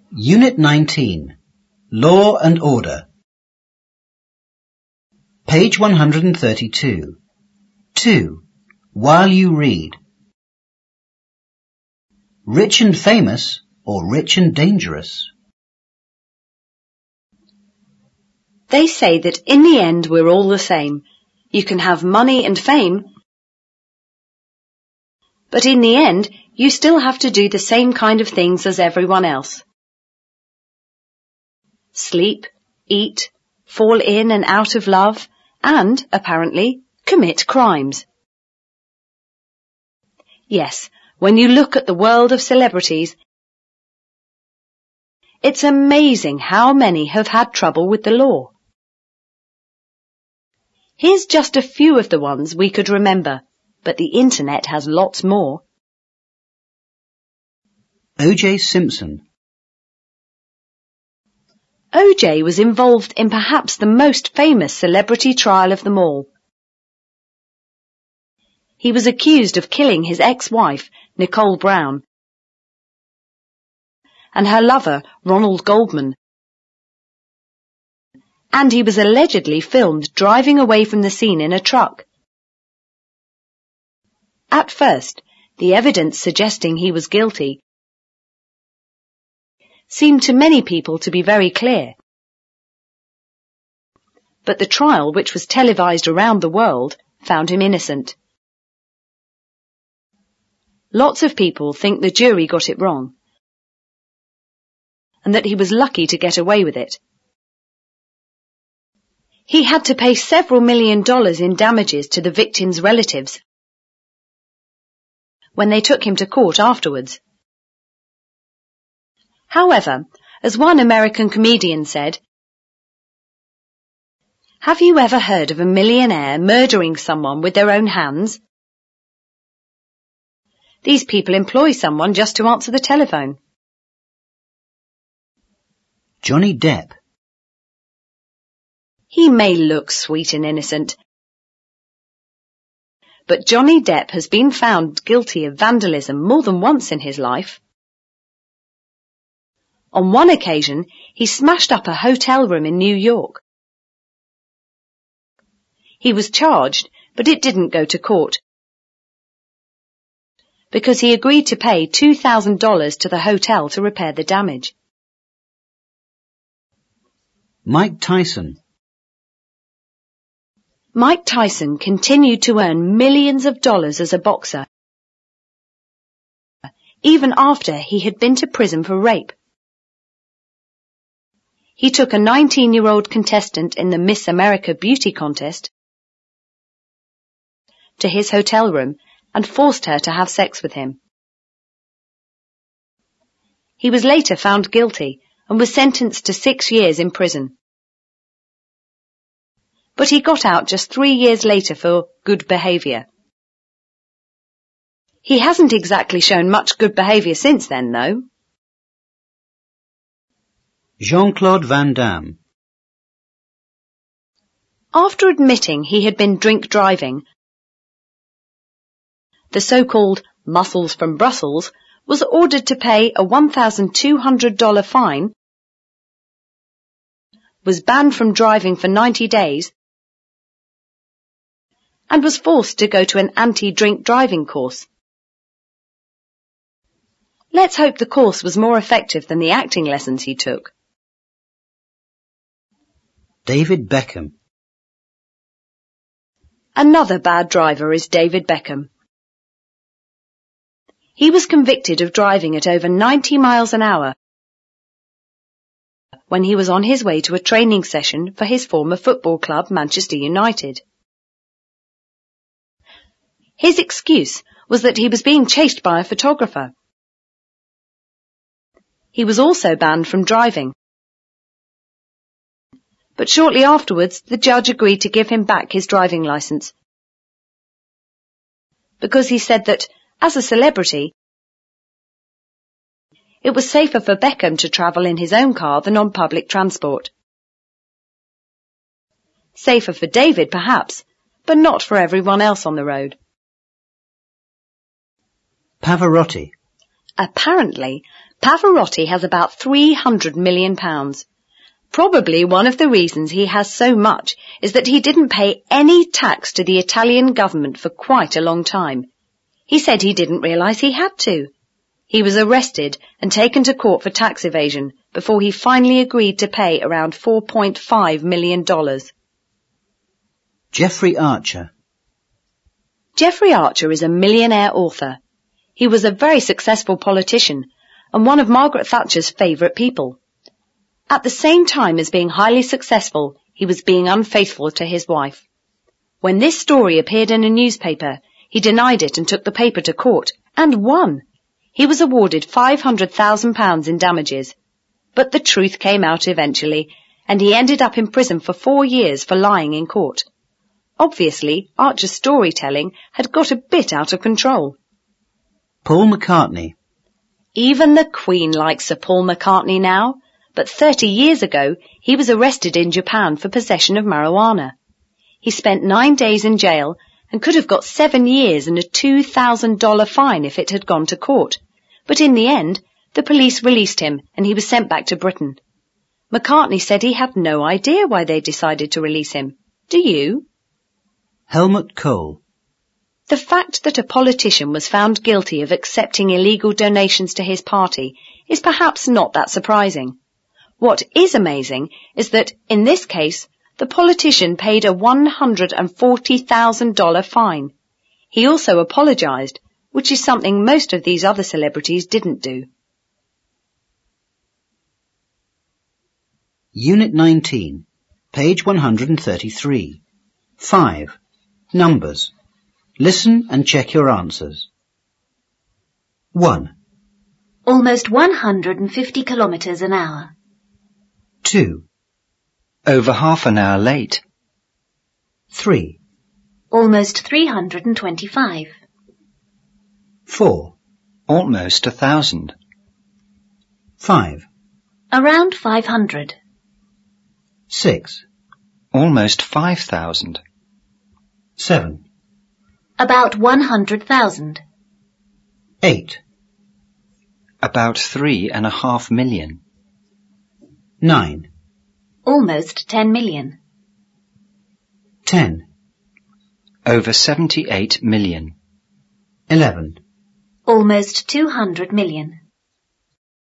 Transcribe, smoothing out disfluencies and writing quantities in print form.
Unit 19. Law and Order. Page 132. 2. While you read. Rich and famous or rich and dangerous? They say that in the end we're all the same. You can have money and fame, but in the end you still have to do the same kind of things as everyone else. Sleep, eat, fall in and out of love, and, apparently, commit crimes. Yes, when you look at the world of celebrities, it's amazing how many have had trouble with the law. Here's just a few of the ones we could remember, but the internet has lots more. O.J. Simpson. O.J. was involved in perhaps the most famous celebrity trial of them all. He was accused of killing his ex-wife, Nicole Brown, and her lover, Ronald Goldman. And he was allegedly filmed driving away from the scene in a truck. At first, the evidence suggesting he was guilty seemed to many people to be very clear. But the trial, which was televised around the world, found him innocent. Lots of people think the jury got it wrong, and that he was lucky to get away with it. He had to pay several $1 million in damages to the victims' relatives when they took him to court afterwards. However, as one American comedian said, "Have you ever heard of a millionaire murdering someone with their own hands? These people employ someone just to answer the telephone." Johnny Depp. He may look sweet and innocent, but Johnny Depp has been found guilty of vandalism more than once in his life. On one occasion, he smashed up a hotel room in New York. He was charged, but it didn't go to court, because he agreed to pay $2,000 to the hotel to repair the damage. Mike Tyson. Mike Tyson continued to earn millions of dollars as a boxer, even after he had been to prison for rape. He took a 19-year-old contestant in the Miss America beauty contest to his hotel room and forced her to have sex with him. He was later found guilty and was sentenced to 6 years in prison. But he got out just 3 years later for good behaviour. He hasn't exactly shown much good behaviour since then, though. Jean-Claude Van Damme. After admitting he had been drink driving, the so-called Muscles from Brussels was ordered to pay a $1,200 fine, was banned from driving for 90 days, and was forced to go to an anti-drink driving course. Let's hope the course was more effective than the acting lessons he took. David Beckham. Another bad driver is David Beckham. He was convicted of driving at over 90 miles an hour when he was on his way to a training session for his former football club, Manchester United. His excuse was that he was being chased by a photographer. He was also banned from driving, but shortly afterwards the judge agreed to give him back his driving licence, because he said that, as a celebrity, it was safer for Beckham to travel in his own car than on public transport. Safer for David, perhaps, but not for everyone else on the road. Pavarotti. Apparently, Pavarotti has about £300 million. Probably one of the reasons he has so much is that he didn't pay any tax to the Italian government for quite a long time. He said he didn't realise he had to. He was arrested and taken to court for tax evasion before he finally agreed to pay around $4.5 million. Jeffrey Archer. Jeffrey Archer is a millionaire author. He was a very successful politician and one of Margaret Thatcher's favourite people. At the same time as being highly successful, he was being unfaithful to his wife. When this story appeared in a newspaper, he denied it and took the paper to court, and won. He was awarded £500,000 in damages. But the truth came out eventually, and he ended up in prison for 4 years for lying in court. Obviously, Archer's storytelling had got a bit out of control. Paul McCartney. Even the Queen likes Sir Paul McCartney now, but 30 years ago he was arrested in Japan for possession of marijuana. He spent 9 days in jail and could have got 7 years and a $2,000 fine if it had gone to court. But in the end, the police released him and he was sent back to Britain. McCartney said he had no idea why they decided to release him. Do you? Helmut Kohl. The fact that a politician was found guilty of accepting illegal donations to his party is perhaps not that surprising. What is amazing is that, in this case, the politician paid a $140,000 fine. He also apologised, which is something most of these other celebrities didn't do. Unit 19, page 133. 5. Numbers. Listen and check your answers. 1. Almost 150 kilometres an hour. 2. Over half an hour late. 3. Almost 325. 4. Almost 1,000. 5. Around 500. 6. Almost 5,000. 7. About 100,000. 8. About 3.5 million. 9. Almost 10 million. 10. Over 78 million. 11. Almost 200 million.